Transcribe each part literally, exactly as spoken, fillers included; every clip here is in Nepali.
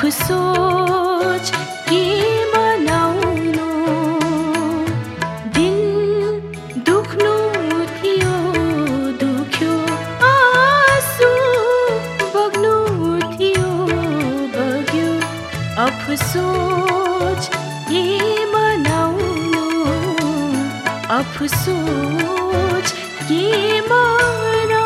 अफसोच के मनाउनु दिल दुख्नु थियो दुख्यो आँसु बग्नु थियो बग्यो अफसोच के मनाउनु अफसोच के मनाउनु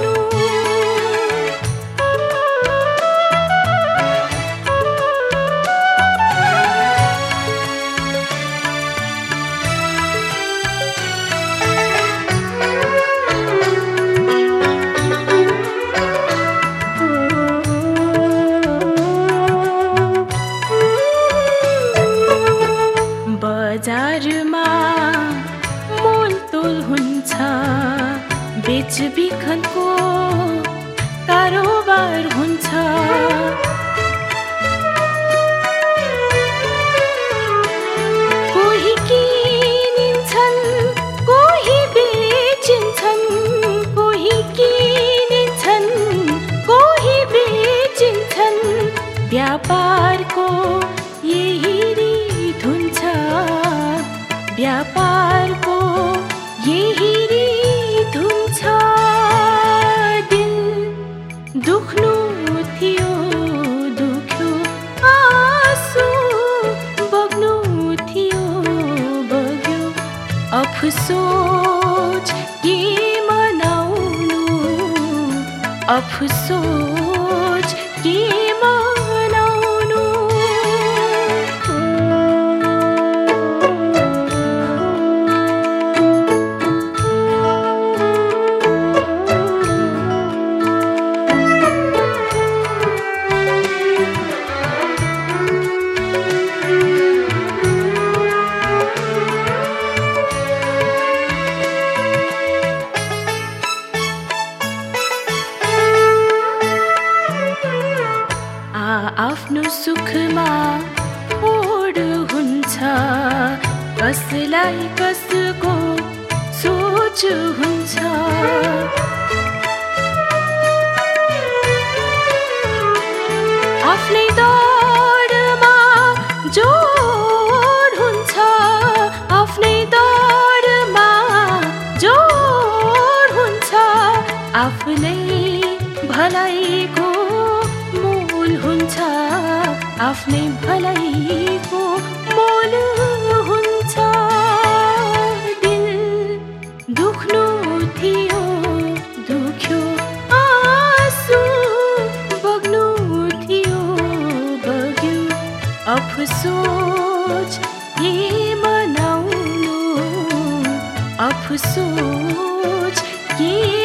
बजारमा मोलतोल हुन्छ बेचबिखनको कारोबार हुन्छ कोही किनिन्छन् कोही बेचिन्छन् कोही किनिन्छन् कोही बेचिन्छन् व्यापारको यही रीत हुन्छ व्यापारको यही रीत हुन्छ दिल दुख्नु थियो दुख्यो आँसु बग्नु थियो बग्यो अफसोच के मनाउनु अफसोच के मनाउनु आफ्नो सुखमा ओड हुन्छ कसलाई कसको सोच हुन्छ आफ्नै दौडमा जोड हुन्छ आफ्नै दौडमा जोड हुन्छ आफ्नै भलाइको हुन्छ आफ्नै भलाइको मोल हुन्छ दिल दुख्नु थियो दुख्यो आँसु बग्नु थियो बग्यो अफसोच के मनाउनु अफसोच के